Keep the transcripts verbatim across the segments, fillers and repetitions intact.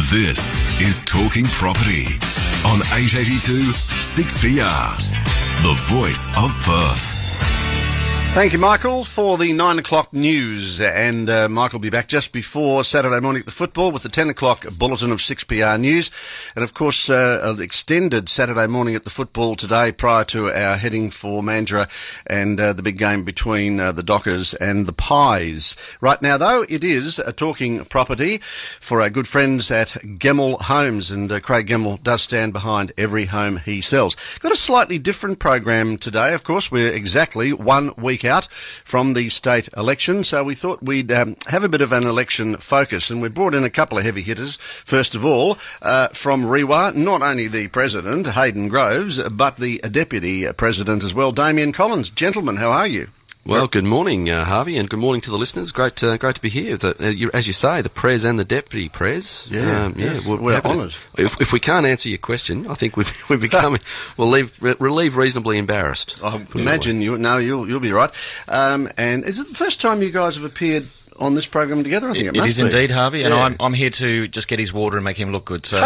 This is Talking Property on eight eighty-two six P R, the voice of Perth. Thank you, Michael, for the nine o'clock news. And uh, Michael will be back just before Saturday morning at the football with the ten o'clock bulletin of six P R News. And, of course, uh, an extended Saturday morning at the football today prior to our heading for Mandurah and uh, the big game between uh, the Dockers and the Pies. Right now, though, it is a Talking Property for our good friends at Gemmell Homes. And uh, Craig Gemmell does stand behind every home he sells. Got a slightly different program today. Of course, we're exactly one week out from the state election, so we thought we'd um, have a bit of an election focus, and we brought in a couple of heavy hitters. First of all, uh, from Rewa, not only the President, Hayden Groves, but the Deputy President as well, Damien Collins. Gentlemen, how are you? Well, good morning, uh, Harvey, and good morning to the listeners. Great, uh, great to be here. The, uh, you, as you say, the Prez and the Deputy Prez. Yeah, um, yeah, yeah. We're, we're honoured. If, if we can't answer your question, I think we've, we've become we'll leave, re- leave reasonably embarrassed. I imagine you. No, you'll you'll be right. Um, and is it the first time you guys have appeared on this program together? I think it, it, it must is be. indeed, Harvey, and yeah. I'm I'm here to just get his water and make him look good. So,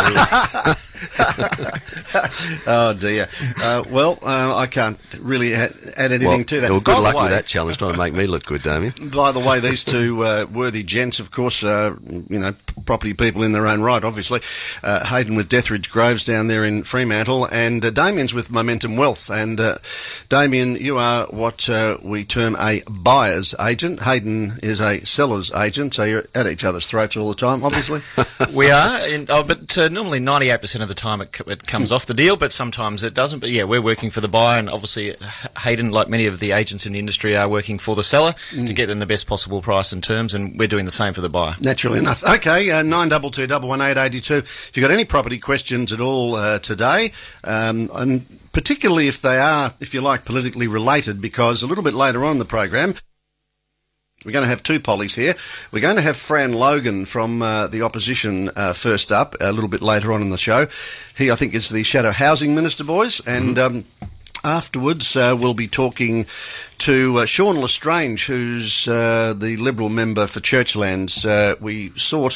oh dear. Uh, well, uh, I can't really ha- add anything well, to that. Well, good by luck way, with that challenge, trying to make me look good, Damien. By the way, these two uh, worthy gents, of course, uh, you know, property people in their own right, obviously. Uh, Hayden with Deathridge Groves down there in Fremantle, and uh, Damien's with Momentum Wealth. And uh, Damien, you are what uh, we term a buyer's agent. Hayden is a seller's agent, so you're at each other's throats all the time, obviously. we are, in, oh, but uh, normally ninety-eight percent of the time it, c- it comes off the deal, but sometimes it doesn't. But yeah, we're working for the buyer, and obviously Hayden, like many of the agents in the industry, are working for the seller mm. to get them the best possible price and terms, and we're doing the same for the buyer. Naturally enough. Okay, uh, nine two two, one one eight eight two. If you've got any property questions at all uh, today, um, and particularly if they are, if you like, politically related, because a little bit later on in the program, we're going to have two pollies here. We're going to have Fran Logan from uh, the opposition uh, first up a little bit later on in the show. He, I think, is the Shadow Housing Minister, boys, and mm-hmm. um, afterwards uh, we'll be talking to uh, Sean Lestrange, who's uh, the Liberal member for Churchlands. Uh, we sought...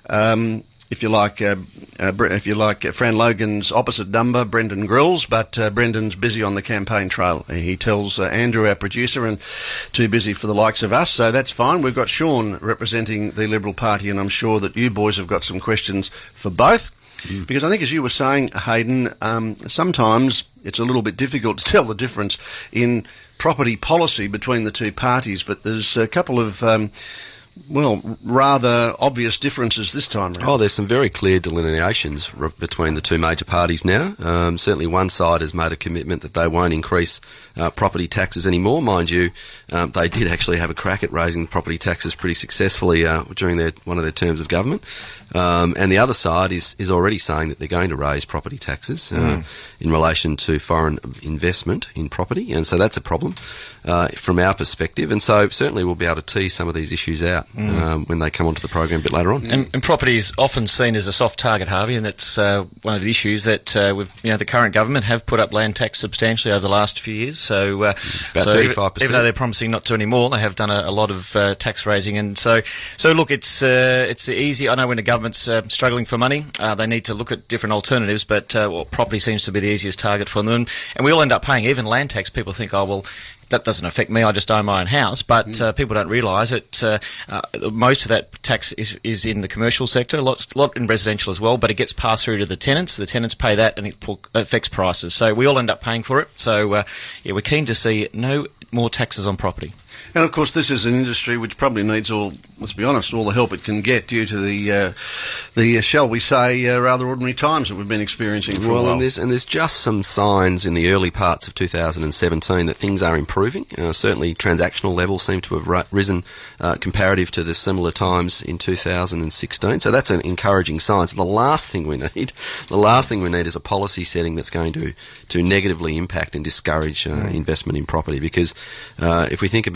Um, If you like, uh, uh, if you like, uh, Fran Logan's opposite number, Brendan Grills, but uh, Brendan's busy on the campaign trail. He tells uh, Andrew, our producer, and too busy for the likes of us, so that's fine. We've got Sean representing the Liberal Party, and I'm sure that you boys have got some questions for both. Mm. Because I think, as you were saying, Hayden, um, sometimes it's a little bit difficult to tell the difference in property policy between the two parties, but there's a couple of... Um, well, rather obvious differences this time around. Oh, there's some very clear delineations r- between the two major parties now. Um, certainly one side has made a commitment that they won't increase uh, property taxes anymore. Mind you, um, they did actually have a crack at raising property taxes pretty successfully uh, during their, one of their terms of government. Um, and the other side is, is already saying that they're going to raise property taxes uh, mm. in relation to foreign investment in property. And so that's a problem uh, from our perspective. And so certainly we'll be able to tease some of these issues out mm. um, when they come onto the program a bit later on. And, and property is often seen as a soft target, Harvey, and that's uh, one of the issues that uh, we've, you know, the current government have put up land tax substantially over the last few years. So, uh, about so thirty-five percent. Even, even though they're promising not to anymore, they have done a, a lot of uh, tax raising. And so, so look, it's uh, it's easy. I know when the government's uh, struggling for money, uh, they need to look at different alternatives, but uh, well, property seems to be the easiest target for them. And we all end up paying, even land tax. People think, oh, well, that doesn't affect me, I just own my own house, but mm. uh, people don't realise it. Uh, uh, most of that tax is, is in the commercial sector, a lot, lot in residential as well, but it gets passed through to the tenants. The tenants pay that, and it affects prices. So we all end up paying for it. So uh, yeah, we're keen to see no more taxes on property. And of course, this is an industry which probably needs all, let's be honest, all the help it can get due to the, uh, the uh, shall we say, uh, rather ordinary times that we've been experiencing for well, a while. And there's, and there's just some signs in the early parts of two thousand seventeen that things are improving. Uh, certainly, transactional levels seem to have ri- risen uh, comparative to the similar times in two thousand sixteen. So that's an encouraging sign. So the last thing we need, the last thing we need is a policy setting that's going to to negatively impact and discourage uh, mm. investment in property. Because uh, if we think about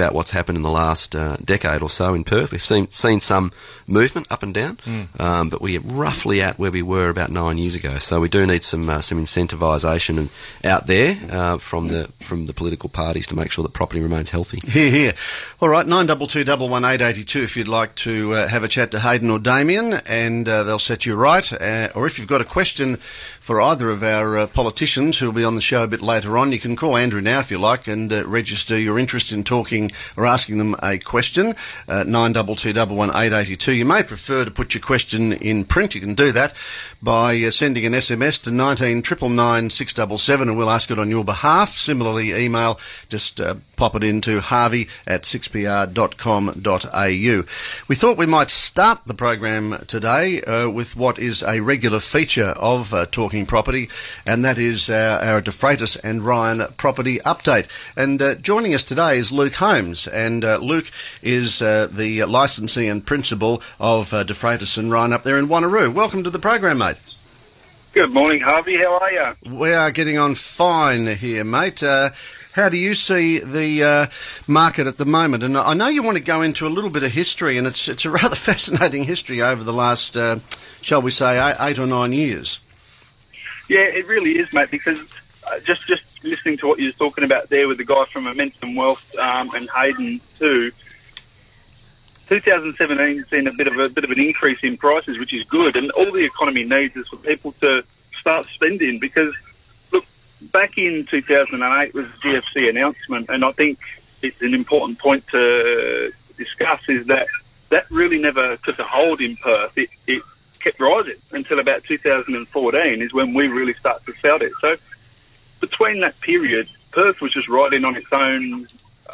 about what's happened in the last uh, decade or so in Perth. We've seen seen some movement up and down, mm. um, but we're roughly at where we were about nine years ago. So we do need some uh, some incentivisation and out there uh, from the from the political parties to make sure that property remains healthy. Here, here. All right, nine double two double one eight eighty two. If you'd like to uh, have a chat to Hayden or Damien, and uh, they'll set you right. Uh, or if you've got a question for either of our uh, politicians who'll be on the show a bit later on, you can call Andrew now if you like and uh, register your interest in talking or asking them a question. Uh, nine double two double one eight eighty two. You may prefer to put your question in print. You can do that by uh, sending an S M S to nineteen triple nine six seven seven, and we'll ask it on your behalf. Similarly, email, just uh, pop it into harvey at six p r dot com dot a u. We thought we might start the program today uh, with what is a regular feature of uh, Talking Property, and that is uh, our De Freitas and Ryan property update. And uh, joining us today is Luke Holmes, and uh, Luke is uh, the licensee and principal of uh, De Freitas and Ryan up there in Wanneroo. Welcome to the program, mate. Good morning, Harvey. How are you? We are getting on fine here, mate. Uh, how do you see the uh, market at the moment? And I know you want to go into a little bit of history, and it's it's a rather fascinating history over the last, uh, shall we say, eight, eight or nine years. Yeah, it really is, mate, because uh, just, just listening to what you were talking about there with the guy from Momentum Wealth um, and Hayden too, twenty seventeen has seen a bit of a bit of an increase in prices, which is good, and all the economy needs is for people to start spending. Because look, back in two thousand eight was the G F C announcement, and I think it's an important point to discuss is that that really never took a hold in Perth. It, it kept rising until about two thousand fourteen is when we really started to felt it. So between that period, Perth was just riding on its own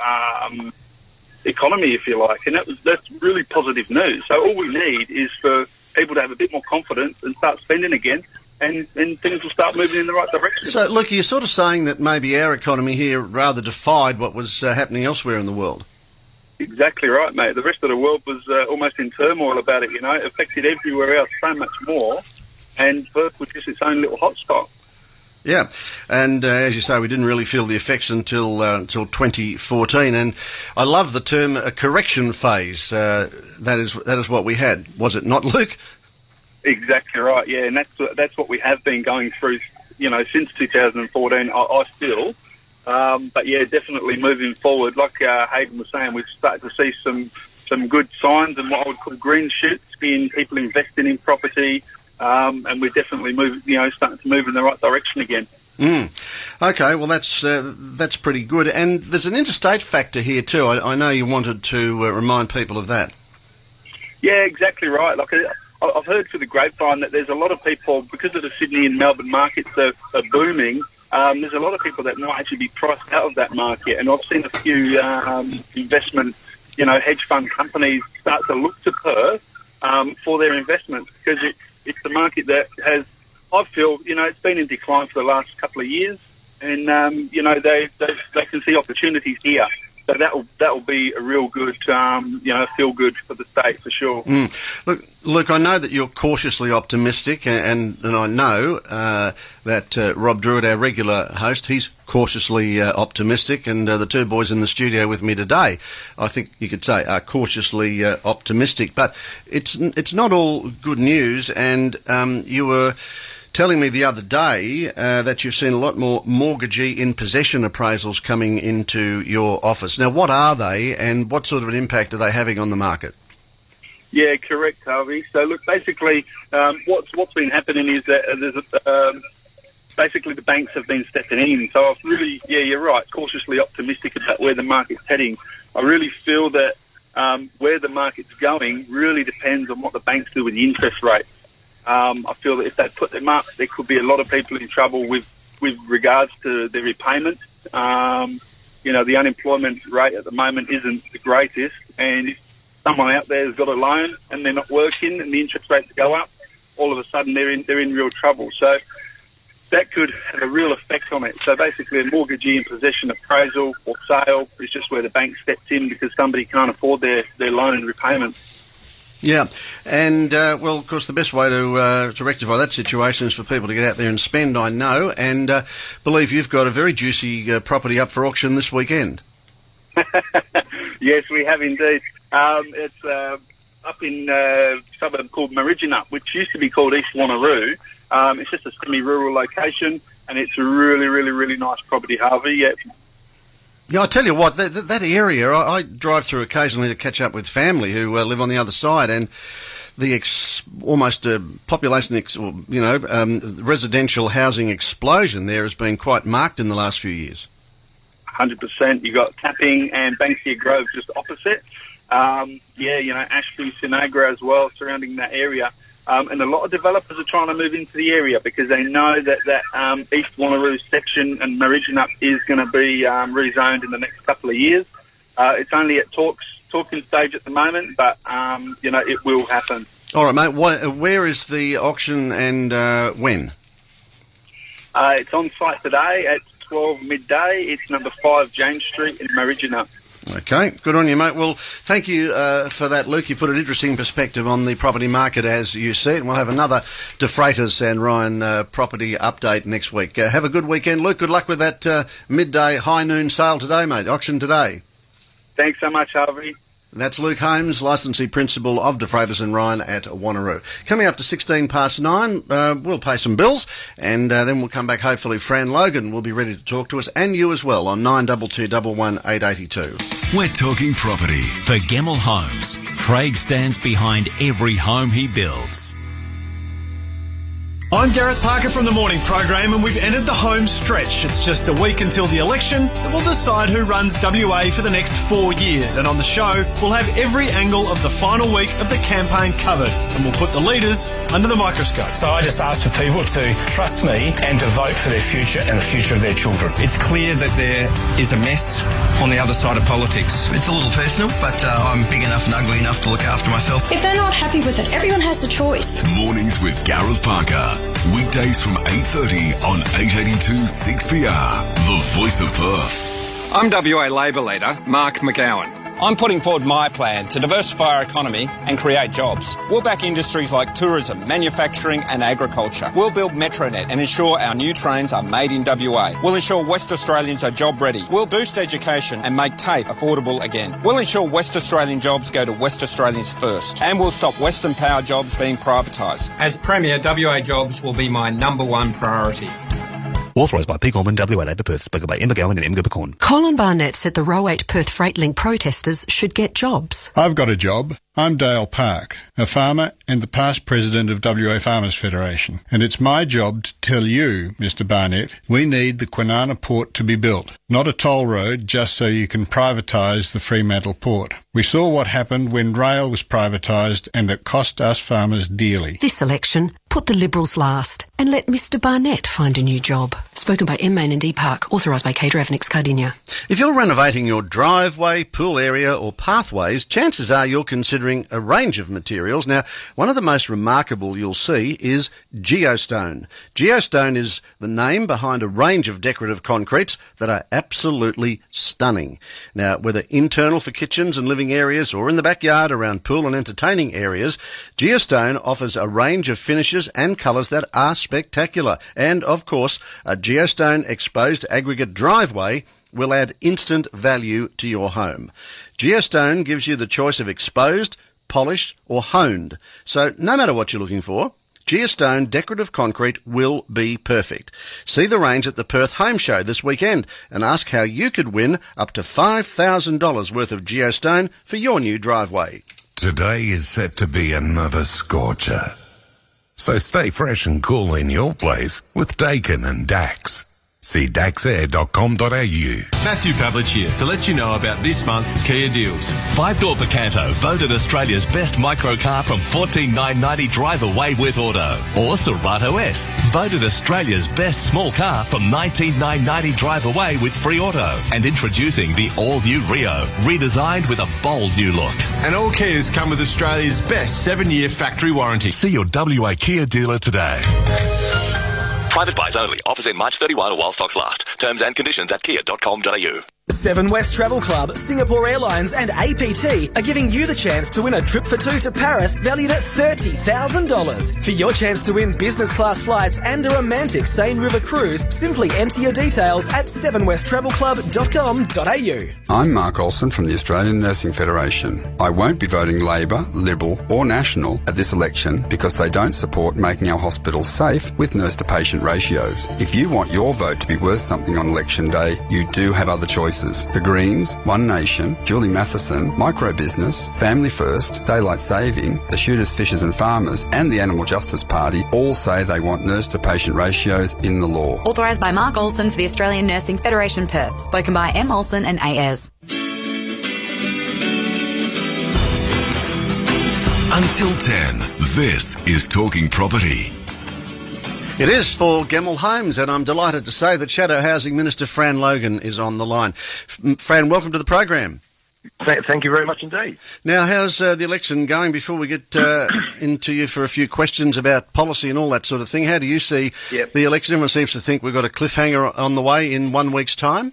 um, economy, if you like, and that was that's really positive news. So all we need is for people to have a bit more confidence and start spending again, and, and things will start moving in the right direction. So, look, you're sort of saying that maybe our economy here rather defied what was uh, happening elsewhere in the world. Exactly right, mate. The rest of the world was uh, almost in turmoil about it, you know. It affected everywhere else so much more, and Perth was just its own little hotspot. Yeah, and uh, as you say, we didn't really feel the effects until uh, until twenty fourteen, and I love the term a correction phase. Uh, that is that is what we had, was it not, Luke? Exactly right. Yeah, and that's that's what we have been going through, you know, since two thousand fourteen. I, I still, um, but yeah, definitely moving forward. Like uh, Hayden was saying, we've started to see some some good signs and what I would call green shoots in people investing in property. Um, and we're definitely moving, you know, starting to move in the right direction again. Mm. Okay, well that's uh, that's pretty good. And there's an interstate factor here too. I, I know you wanted to uh, remind people of that. Yeah, exactly right. Like I, I've heard through the grapevine that there's a lot of people, because of the Sydney and Melbourne markets are, are booming. Um, there's a lot of people that might actually be priced out of that market, and I've seen a few um, investment, you know, hedge fund companies start to look to Perth um, for their investments because it. It's the market that has, I feel, you know, it's been in decline for the last couple of years, and um, you know they, they they can see opportunities here. So that will that will be a real good, um, you know, feel good for the state for sure. Mm. Look, Luke, I know that you're cautiously optimistic, and and I know uh, that uh, Rob Druitt, our regular host, he's cautiously uh, optimistic, and uh, the two boys in the studio with me today, I think you could say, are cautiously uh, optimistic. But it's it's not all good news, and um, you were telling me the other day uh, that you've seen a lot more mortgagee in possession appraisals coming into your office. Now, what are they, and what sort of an impact are they having on the market? Yeah, correct, Harvey. So, look, basically, um, what's what's been happening is that uh, there's a, um, basically the banks have been stepping in. So, I've really, yeah, you're right, cautiously optimistic about where the market's heading. I really feel that um, where the market's going really depends on what the banks do with the interest rate. Um, I feel that if they put them up, there could be a lot of people in trouble with, with regards to their repayment. Um, you know, the unemployment rate at the moment isn't the greatest, and if someone out there has got a loan and they're not working and the interest rates go up, all of a sudden they're in they're in real trouble. So that could have a real effect on it. So basically, a mortgagee in possession appraisal or sale is just where the bank steps in because somebody can't afford their, their loan repayment. Yeah, and, uh, well, of course, the best way to uh, to rectify that situation is for people to get out there and spend, I know, and uh, believe you've got a very juicy uh, property up for auction this weekend. Yes, we have indeed. Um, it's uh, up in a suburb called Mariginup, which used to be called East Wanneroo. Um, it's just a semi-rural location, and it's a really, really, really nice property, Harvey. Yeah. Yeah, I tell you what, that, that area, I, I drive through occasionally to catch up with family who uh, live on the other side, and the ex, almost uh, population, ex, or, you know, um, residential housing explosion there has been quite marked in the last few years. one hundred percent. You've got Tapping and Banksia Grove just opposite. Um, yeah, you know, Ashby, Sinagra as well, surrounding that area. Um, and a lot of developers are trying to move into the area because they know that that um, East Wanneroo section and Mariginup is going to be um, rezoned in the next couple of years. Uh, it's only at talks talking stage at the moment, but, um, you know, it will happen. All right, mate. Wh- where is the auction and uh, when? Uh, it's on site today at twelve midday. It's number five James Street in Mariginup. Okay, good on you, mate. Well, thank you uh, for that, Luke. You put an interesting perspective on the property market as you see it, and we'll have another De Freitas and Ryan uh, property update next week. Uh, have a good weekend, Luke. Good luck with that uh, midday high noon sale today, mate. Auction today. Thanks so much, Harvey. That's Luke Holmes, licensee principal of De Freitas and Ryan at Wanneroo. Coming up to sixteen past nine, uh, we'll pay some bills, and uh, then we'll come back. Hopefully, Fran Logan will be ready to talk to us, and you as well, on nine two two one one eight eight two. We're talking property. For Gemmell Homes, Craig stands behind every home he builds. I'm Gareth Parker from the morning program, and we've entered the home stretch. It's just a week until the election that will decide who runs W A for the next four years. And on the show, we'll have every angle of the final week of the campaign covered, and we'll put the leaders under the microscope. So I just ask for people to trust me and to vote for their future and the future of their children. It's clear that there is a mess on the other side of politics. It's a little personal, but uh, I'm big enough and ugly enough to look after myself. If they're not happy with it, everyone has the choice. Mornings with Gareth Parker. Weekdays from eight thirty on eight eighty-two six P R. The Voice of Perth. I'm W A Labor leader Mark McGowan. I'm putting forward my plan to diversify our economy and create jobs. We'll back industries like tourism, manufacturing and agriculture. We'll build Metronet and ensure our new trains are made in W A. We'll ensure West Australians are job ready. We'll boost education and make TAFE affordable again. We'll ensure West Australian jobs go to West Australians first. And we'll stop Western Power jobs being privatised. As Premier, W A jobs will be my number one priority. Authorised by P. Gorman, W A Labor Perth, spoken by Emma Gowan and Emma Gibbercorn. Colin Barnett said the Row eight Perth Freightlink protesters should get jobs. I've got a job. I'm Dale Park, a farmer and the past president of W A Farmers Federation. And it's my job to tell you, Mister Barnett, we need the Kwinana port to be built, not a toll road just so you can privatise the Fremantle port. We saw what happened when rail was privatised and it cost us farmers dearly. This election, put the Liberals last and let Mister Barnett find a new job. Spoken by M. Main and D. Park, authorised by K. Dravenix Cardinia. If you're renovating your driveway, pool area or pathways, chances are you're considering a range of materials. Now, one of the most remarkable you'll see is Geostone. Geostone is the name behind a range of decorative concretes that are absolutely stunning. Now, whether internal for kitchens and living areas or in the backyard around pool and entertaining areas, Geostone offers a range of finishes and colours that are spectacular. And, of course, a Geostone exposed aggregate driveway will add instant value to your home. Geostone gives you the choice of exposed, polished or honed. So no matter what you're looking for, Geostone decorative concrete will be perfect. See the range at the Perth Home Show this weekend and ask how you could win up to five thousand dollars worth of Geostone for your new driveway. Today is set to be another scorcher. So stay fresh and cool in your place with Dakin and Dax. See dax air dot com dot a u. Matthew Pavlich here to let you know about this month's Kia deals. Five-door Picanto, voted Australia's best micro car from fourteen thousand nine hundred ninety dollars drive away with auto. Or Serato S, voted Australia's best small car from nineteen thousand nine hundred ninety dollars drive away with free auto. And introducing the all-new Rio, redesigned with a bold new look. And all Kias come with Australia's best seven-year factory warranty. See your W A Kia dealer today. Private buys only. Offers in March thirty-first or while stocks last. Terms and conditions at kia dot com dot a u. Seven West Travel Club, Singapore Airlines and A P T are giving you the chance to win a trip for two to Paris valued at thirty thousand dollars. For your chance to win business class flights and a romantic Seine River cruise, simply enter your details at seven west travel club dot com dot a u. I'm Mark Olsen from the Australian Nursing Federation. I won't be voting Labor, Liberal or National at this election because they don't support making our hospitals safe with nurse-to-patient ratios. If you want your vote to be worth something on election day, you do have other choices. The Greens, One Nation, Julie Matheson, Micro Business, Family First, Daylight Saving, the Shooters, Fishers and Farmers and the Animal Justice Party all say they want nurse-to-patient ratios in the law. Authorised by Mark Olsen for the Australian Nursing Federation Perth. Spoken by M. Olsen and A S. Until ten, this is Talking Property. It is for Gemmell Homes, and I'm delighted to say that Shadow Housing Minister Fran Logan is on the line. Fran, welcome to the program. Thank you very much indeed. Now, how's uh, the election going? Before we get uh, into you for a few questions about policy and all that sort of thing, how do you see yep. the election? Everyone seems to think we've got a cliffhanger on the way in one week's time.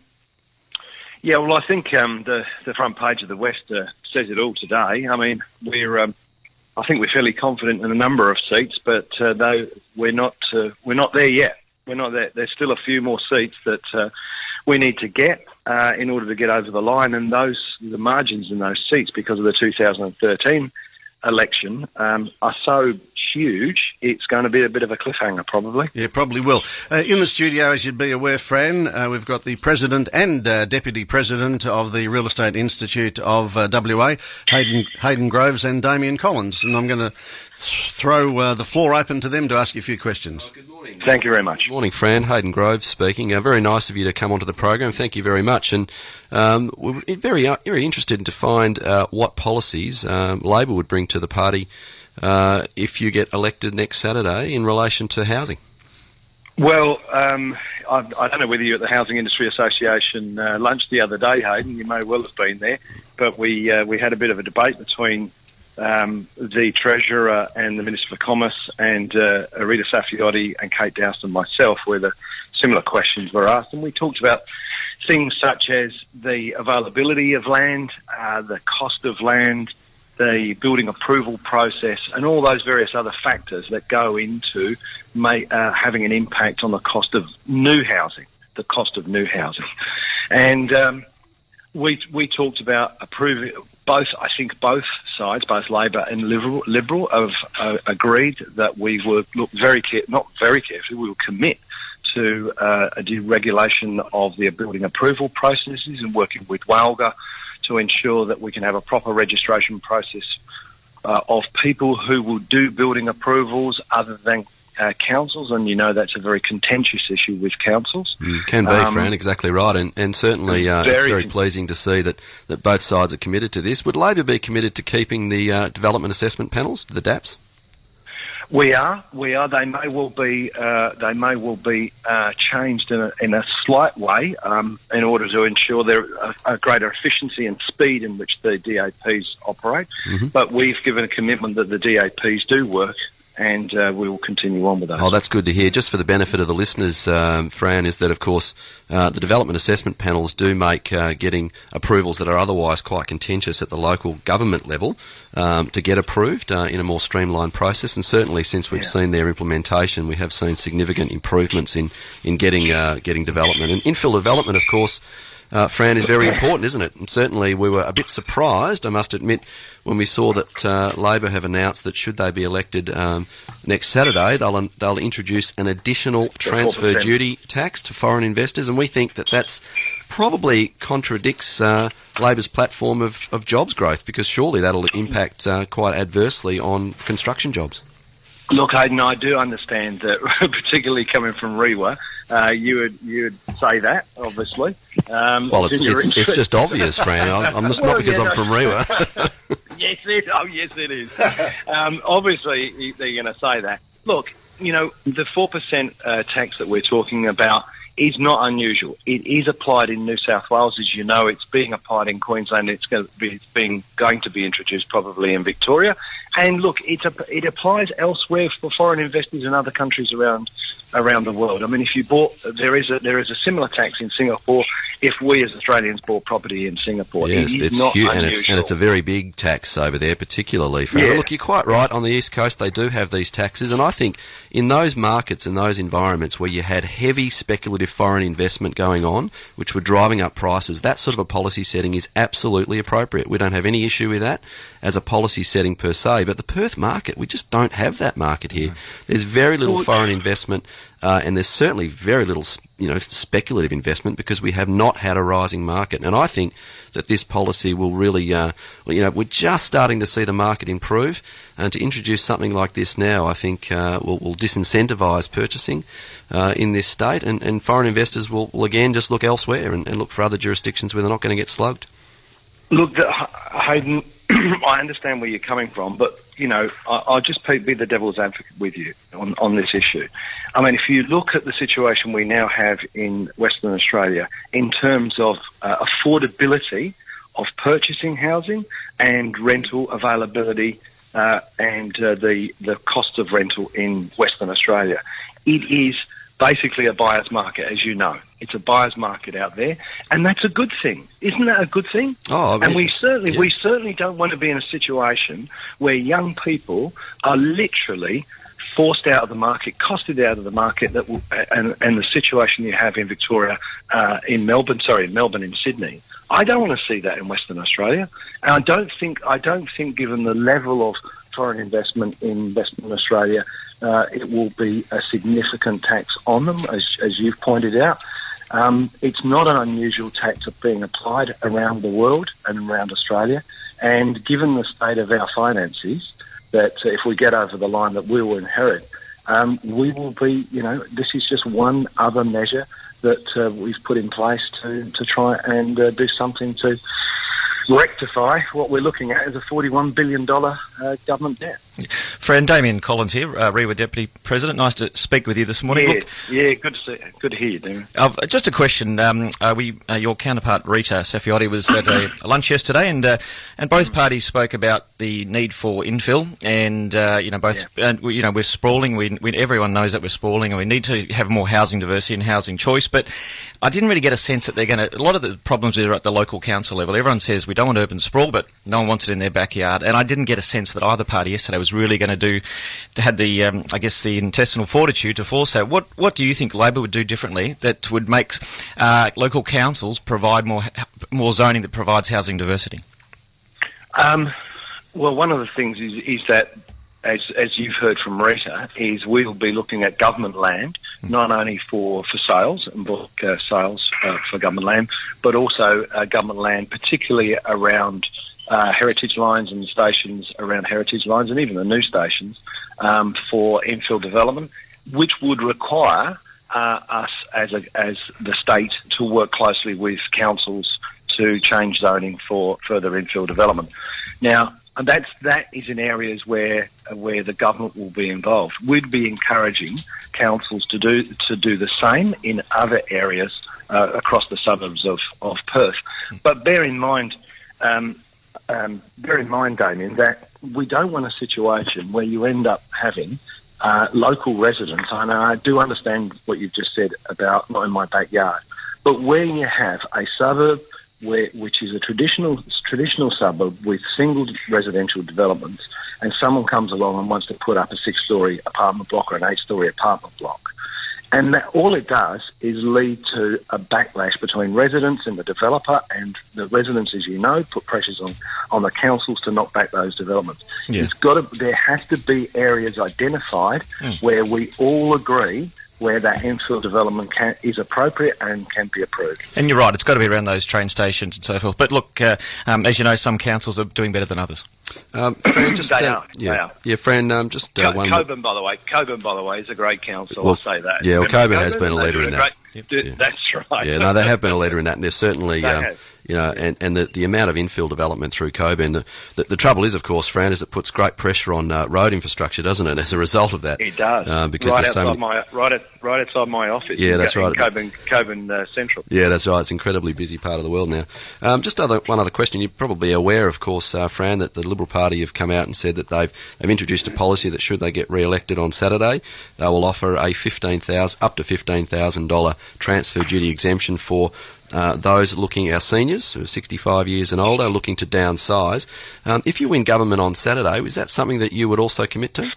Yeah, well, I think um, the, the front page of the West uh, says it all today. I mean, we're... Um, I think we're fairly confident in a number of seats, but uh, though we're not uh, we're not there yet. We're not there. There's still a few more seats that uh, we need to get uh, in order to get over the line, and those the margins in those seats because of the two thousand thirteen election um, are so huge. It's going to be a bit of a cliffhanger, probably. Yeah, probably will. Uh, in the studio, as you'd be aware, Fran, uh, we've got the President and uh, Deputy President of the Real Estate Institute of uh, W A, Hayden, Hayden Groves and Damien Collins. And I'm going to th- throw uh, the floor open to them to ask you a few questions. Oh, good morning. Thank you very much. Good morning, Fran. Hayden Groves speaking. Uh, very nice of you to come onto the program. Thank you very much. And um, we're very, uh, very interested to find uh, what policies um, Labor would bring to the party Uh, if you get elected next Saturday in relation to housing. Well, um, I, I don't know whether you were at the Housing Industry Association uh, lunch the other day, Hayden. You may well have been there, but we uh, we had a bit of a debate between um, the Treasurer and the Minister for Commerce and uh, Rita Safiotti and Kate Dowson and myself, where the similar questions were asked, and we talked about things such as the availability of land, uh, the cost of land, the building approval process, and all those various other factors that go into may, uh, having an impact on the cost of new housing, the cost of new housing. And um, we we talked about approving both. I think both sides, both Labor and Liberal, Liberal have uh, agreed that we would look very care- not very carefully. We will commit to uh, a deregulation of the building approval processes and working with WALGA to ensure that we can have a proper registration process uh, of people who will do building approvals other than uh, councils, and you know that's a very contentious issue with councils. Mm, can be, um, Fran, exactly right, and, and certainly uh, very it's very pleasing to see that, that both sides are committed to this. Would Labor be committed to keeping the uh, development assessment panels, the D A Ps? We are, we are. They may well be, uh, they may well be uh, changed in a, in a slight way um, in order to ensure there a, a greater efficiency and speed in which the D A Ps operate. Mm-hmm. But we've given a commitment that the D A Ps do work, and uh, we will continue on with that. Oh, that's good to hear. Just for the benefit of the listeners, um, Fran, is that, of course, uh, the development assessment panels do make uh, getting approvals that are otherwise quite contentious at the local government level um, to get approved uh, in a more streamlined process. And certainly since we've yeah. seen their implementation, we have seen significant improvements in, in getting, uh, getting development. And infill development, of course, Uh, Fran, is very important, isn't it? And certainly we were a bit surprised, I must admit, when we saw that uh, Labor have announced that should they be elected um, next Saturday, they'll they'll introduce an additional transfer duty tax to foreign investors, and we think that that's probably contradicts uh, Labor's platform of, of jobs growth, because surely that'll impact uh, quite adversely on construction jobs. Look, Hayden, I do understand that, particularly coming from Rewa, uh, you would you would say that, obviously. Um, well, it's it's, it's just obvious, Fran. I'm just well, not because yeah, I'm no. from Rewa. yes, it, oh, yes, it is. um, obviously, they're going to say that. Look, you know, the four percent uh, tax that we're talking about is not unusual. It is applied in New South Wales, as you know. It's being applied in Queensland. It's going to be, it's being, going to be introduced probably in Victoria. And look, it's a, it applies elsewhere for foreign investors in other countries around around the world. I mean, if you bought, there is a there is a similar tax in Singapore. If we as Australians bought property in Singapore, yes, it is it's not huge, unusual. and it's, and it's a very big tax over there, particularly. For, yeah. Look, you're quite right. On the East Coast, they do have these taxes, and I think in those markets and those environments where you had heavy speculative foreign investment going on, which were driving up prices, that sort of a policy setting is absolutely appropriate. We don't have any issue with that as a policy setting per se, but the Perth market, we just don't have that market here. There's very little foreign investment, uh, and there's certainly very little, you know, speculative investment because we have not had a rising market. And I think that this policy will really, uh, well, you know, we're just starting to see the market improve, and to introduce something like this now, I think uh, will, will disincentivise purchasing uh, in this state, and, and foreign investors will, will again just look elsewhere and, and look for other jurisdictions where they're not going to get slugged. Look, the, Hayden, I understand where you're coming from, but, you know, I, I'll just be the devil's advocate with you on, on this issue. I mean, if you look at the situation we now have in Western Australia in terms of uh, affordability of purchasing housing and rental availability uh, and uh, the, the cost of rental in Western Australia, it is basically a buyer's market, as you know. It's a buyer's market out there, and that's a good thing. Isn't that a good thing? Oh, I mean, and we certainly, yeah. we certainly don't want to be in a situation where young people are literally forced out of the market, costed out of the market, that will, and, and the situation you have in Victoria, uh, in Melbourne, sorry, in Melbourne, in Sydney. I don't want to see that in Western Australia, and I don't think, I don't think, given the level of foreign investment in Western Australia, uh, it will be a significant tax on them, as, as you've pointed out. Um, it's not an unusual tax being applied around the world and around Australia, and given the state of our finances, that uh, if we get over the line that we will inherit, um, we will be, you know, this is just one other measure that uh, we've put in place to, to try and uh, do something to rectify what we're looking at as a forty-one billion dollars uh, government debt. Friend Damien Collins here, uh, REWA Deputy President. Nice to speak with you this morning. Yeah, Look, yeah, good to see, good to hear you, Damien. Uh, just a question. Um, uh, we, uh, your counterpart Rita Safiotti was at a, a lunch yesterday, and uh, and both parties spoke about the need for infill, and uh, you know both, yeah. and we, you know we're sprawling. We, we everyone knows that we're sprawling, and we need to have more housing diversity and housing choice. But I didn't really get a sense that they're going to. A lot of the problems are at the local council level. Everyone says we don't want urban sprawl, but no one wants it in their backyard. And I didn't get a sense that either party yesterday was really going to do, had the, um, I guess, the intestinal fortitude to force that. What What do you think Labor would do differently that would make uh, local councils provide more more zoning that provides housing diversity? Um, well, one of the things is, is that, as as you've heard from Rita, is we will be looking at government land, not only for, for sales and book uh, sales uh, for government land, but also uh, government land, particularly around uh, heritage lines and stations around heritage lines, and even the new stations um, for infill development, which would require uh, us as a, as the state to work closely with councils to change zoning for further infill development. Now, and that's, that is in areas where where the government will be involved. We'd be encouraging councils to do to do the same in other areas uh, across the suburbs of, of Perth. But bear in mind, um, um, bear in mind, Damien, that we don't want a situation where you end up having uh, local residents. I know I do understand what you've just said about not in my backyard, but where you have a suburb where, which is a traditional traditional suburb with single residential developments, and someone comes along and wants to put up a six-storey apartment block or an eight-storey apartment block. And that, all it does is lead to a backlash between residents and the developer, and the residents, as you know, put pressures on, on the councils to knock back those developments. Yeah. It's got to, there has to be areas identified mm. where we all agree where that infill development can, is appropriate and can be approved. And you're right, it's got to be around those train stations and so forth. But look, uh, um, as you know, some councils are doing better than others. Um, Fran, just, they uh, are. Yeah, they are. yeah, Fran, um, just uh, Co- one... Coburn, by the way, Coburn, by the way, is a great council, well, I'll say that. Yeah, well, Coburn Coburn has been a leader in that. Great, yeah. That's right. Yeah, no, they have been a leader in that, and there's certainly, um, you know, and, and the, the amount of infill development through Cockburn. The, the, the trouble is, of course, Fran, is it puts great pressure on uh, road infrastructure, doesn't it, as a result of that? It does. Uh, because right outside so many... my right at right outside my office. Yeah, that's right. Cockburn, Cockburn uh, Central. Yeah, that's right. It's an incredibly busy part of the world now. Um, just other, one other question. You're probably aware, of course, uh, Fran, that the Liberal Party have come out and said that they've they've introduced a policy that should they get re-elected on Saturday, they will offer a fifteen thousand up to fifteen thousand dollar transfer duty exemption for uh, those looking, our seniors who are sixty-five years and older, looking to downsize. Um, if you win government on Saturday, is that something that you would also commit to?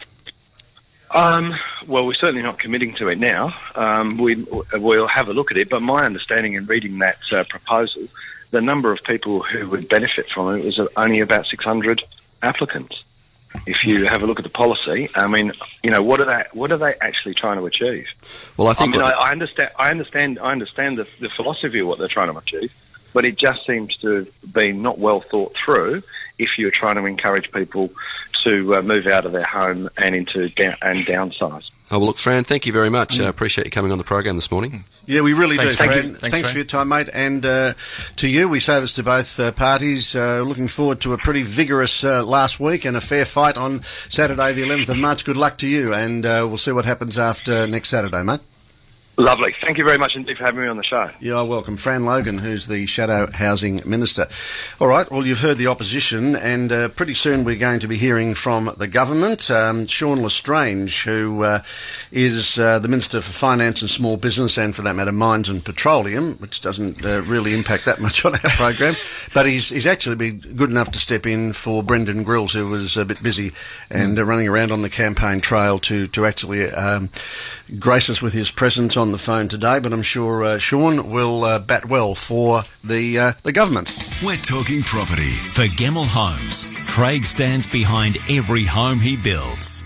Um, well, we're certainly not committing to it now. Um, we, we'll have a look at it, but my understanding in reading that uh, proposal, the number of people who would benefit from it was only about six hundred applicants. If you have a look at the policy, I mean, you know, what are they? What are they actually trying to achieve? Well, I think I mean, I, I understand. I understand. I understand the, the philosophy of what they're trying to achieve, but it just seems to have been not well thought through. If you're trying to encourage people to uh, move out of their home and into down, and downsize. Oh, well, look, Fran, thank you very much. I mm. uh, appreciate you coming on the program this morning. Yeah, we really Thanks, do, Fran. Thank Thanks, Thanks, Thanks Fran. for your time, mate. And uh, to you, we say this to both uh, parties. Uh, looking forward to a pretty vigorous uh, last week and a fair fight on Saturday, the eleventh of March. Good luck to you, and uh, we'll see what happens after next Saturday, mate. Lovely. Thank you very much indeed for having me on the show. You're welcome. Fran Logan, who's the Shadow Housing Minister. All right, well, you've heard the opposition, and uh, pretty soon we're going to be hearing from the government. Um, Sean Lestrange, who uh, is uh, the Minister for Finance and Small Business, and for that matter, Mines and Petroleum, which doesn't uh, really impact that much on our program, but he's, he's actually been good enough to step in for Brendan Grills, who was a bit busy and uh, running around on the campaign trail to, to actually um, grace us with his presence on the phone today, but I'm sure uh, Sean will uh, bat well for the uh, the government. We're talking property. For Gemmell Homes, Craig stands behind every home he builds.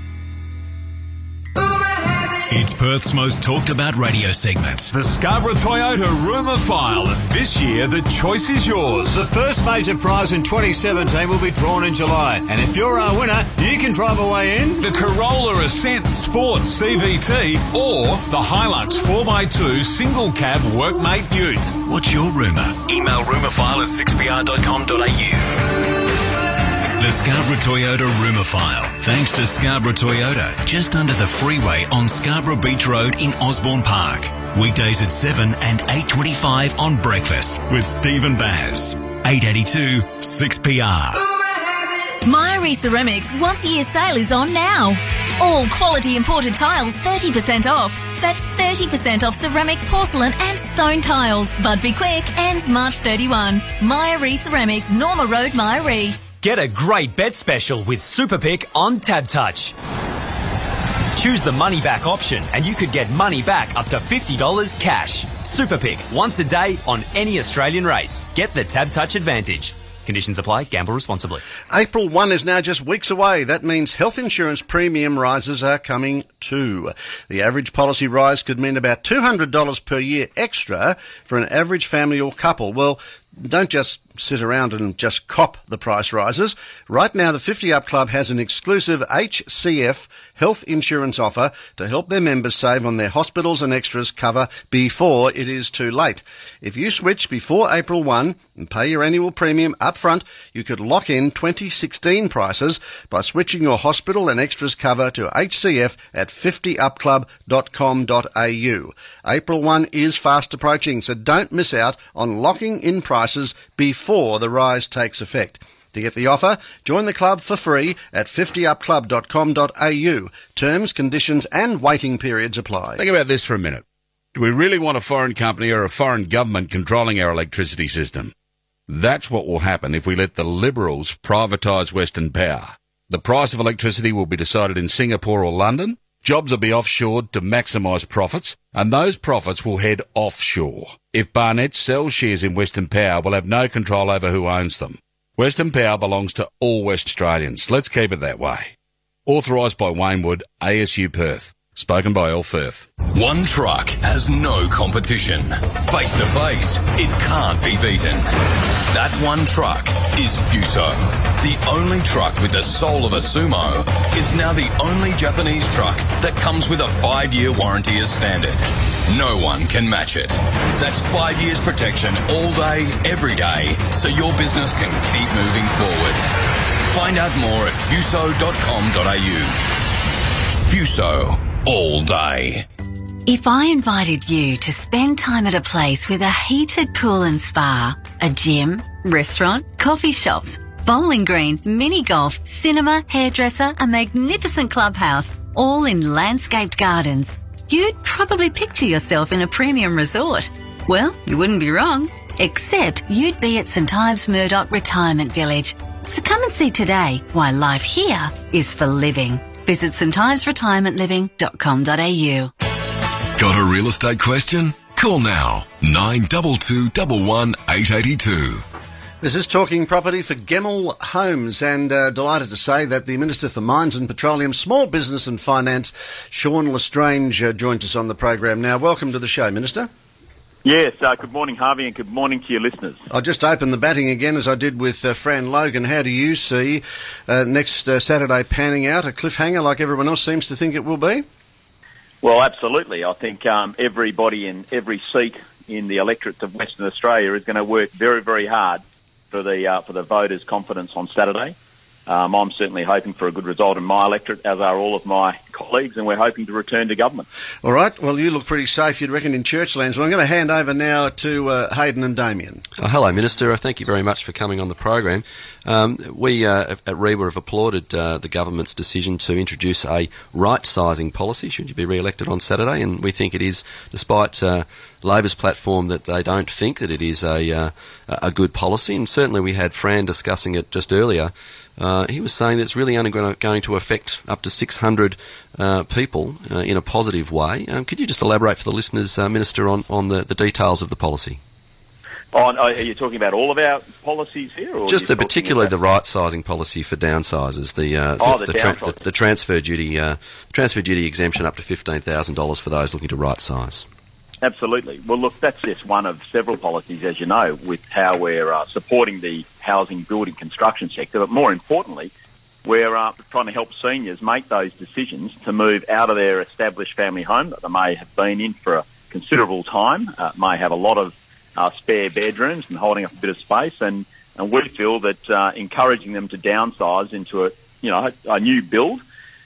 It's Perth's most talked about radio segment. The Scarborough Toyota Rumour File, and this year the choice is yours. The first major prize in twenty seventeen will be drawn in July, and if you're our winner, you can drive away in the Corolla Ascent Sport C V T or the Hilux four by two single cab workmate ute. What's your rumour? Email rumourfile at six p r dot com dot a u. The Scarborough Toyota Rumour File. Thanks to Scarborough Toyota, just under the freeway on Scarborough Beach Road in Osborne Park. Weekdays at seven and eight twenty-five on Breakfast with Stephen Baz. eight eighty-two six P R. Myrie Ceramics once-a-year sale is on now. All quality imported tiles thirty percent off. That's thirty percent off ceramic, porcelain and stone tiles. But be quick, ends March thirty-first. Myrie Ceramics, Norma Road, Myrie. Get a great bet special with Superpick on Tab Touch. Choose the money back option and you could get money back up to fifty dollars cash. Superpick, once a day on any Australian race. Get the Tab Touch advantage. Conditions apply. Gamble responsibly. April first is now just weeks away. That means health insurance premium rises are coming too. The average policy rise could mean about two hundred dollars per year extra for an average family or couple. Well, don't just sit around and just cop the price rises. Right now, the fifty up Club has an exclusive H C F health insurance offer to help their members save on their hospitals and extras cover before it is too late. If you switch before April first and pay your annual premium up front, you could lock in twenty sixteen prices by switching your hospital and extras cover to H C F at fifty up club dot com dot a u. April first is fast approaching, so don't miss out on locking in prices before before the rise takes effect. To get the offer, join the club for free at fifty up club dot com dot a u. Terms, conditions and waiting periods apply. Think about this for a minute. Do we really want a foreign company or a foreign government controlling our electricity system? That's what will happen if we let the Liberals privatise Western Power. The price of electricity will be decided in Singapore or London. Jobs will be offshored to maximise profits, and those profits will head offshore. If Barnett sells shares in Western Power, we'll have no control over who owns them. Western Power belongs to all West Australians. Let's keep it that way. Authorised by Waynwood, A S U Perth. Spoken by Al Firth. One truck has no competition. Face to face, it can't be beaten. That one truck is Fuso. The only truck with the soul of a sumo is now the only Japanese truck that comes with a five-year warranty as standard. No one can match it. That's five years protection all day, every day, so your business can keep moving forward. Find out more at fuso dot com dot a u. Fuso, all day. If I invited you to spend time at a place with a heated pool and spa, a gym, restaurant, coffee shops, bowling green, mini golf, cinema, hairdresser, a magnificent clubhouse, all in landscaped gardens, you'd probably picture yourself in a premium resort. Well, you wouldn't be wrong, except you'd be at St Ives Murdoch Retirement Village. So come and see today why life here is for living. Visit st ives retirement living dot com dot a u. Got a real estate question? Call now. nine two two one one eight eight two. This is Talking Property for Gemmell Homes, and uh, delighted to say that the Minister for Mines and Petroleum, Small Business and Finance, Sean Lestrange, uh, joins us on the program now. Welcome to the show, Minister. Yes, uh, good morning, Harvey, and good morning to your listeners. I'll just open the batting again, as I did with uh, Fran Logan. How do you see uh, next uh, Saturday panning out? A cliffhanger like everyone else seems to think it will be? Well, absolutely. I think um, everybody in every seat in the electorate of Western Australia is going to work very, very hard for the uh, for the voters' confidence on Saturday. Um, I'm certainly hoping for a good result in my electorate, as are all of my colleagues, and we're hoping to return to government. All right. Well, you look pretty safe, you'd reckon, in Churchlands. Well, I'm going to hand over now to uh, Hayden and Damien. Oh, hello, Minister. Thank you very much for coming on the program. Um, we uh, at REWA have applauded uh, the government's decision to introduce a right-sizing policy should you be re-elected on Saturday, and we think it is, despite uh, Labor's platform, that they don't think that it is a, uh, a good policy, and certainly we had Fran discussing it just earlier. Uh, he was saying that it's really only going to, going to affect up to six hundred uh, people uh, in a positive way. Um, could you just elaborate for the listeners, uh, Minister, on, on the, the details of the policy? Oh, are you talking about all of our policies here? Or just the, particularly the right-sizing policy for downsizers, the uh, oh, the, the, the, tra- the, the transfer duty uh, transfer duty exemption up to fifteen thousand dollars for those looking to right-size. Absolutely. Well, look, that's just one of several policies, as you know, with how we're uh, supporting the housing, building, construction sector. But more importantly, we're uh, trying to help seniors make those decisions to move out of their established family home that they may have been in for a considerable time, uh, may have a lot of uh, spare bedrooms and holding up a bit of space. And, and we feel that uh, encouraging them to downsize into a, you know, a new build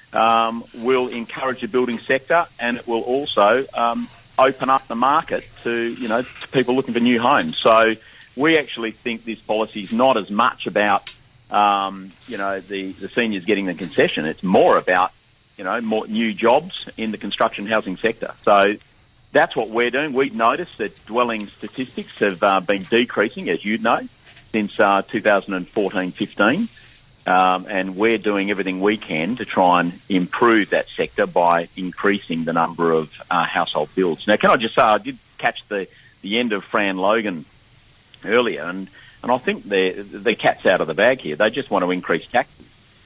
um, will encourage the building sector, and it will also um, open up the market to, you know, to people looking for new homes. So we actually think this policy is not as much about, um, you know, the, the seniors getting the concession. It's more about, you know, more new jobs in the construction housing sector. So that's what we're doing. We've noticed that dwelling statistics have uh, been decreasing, as you'd know, since uh, two thousand fourteen fifteen. Um, and we're doing everything we can to try and improve that sector by increasing the number of uh, household builds. Now, can I just say, I did catch the, the end of Fran Logan earlier, and, and I think the the cat's out of the bag here. They just want to increase taxes.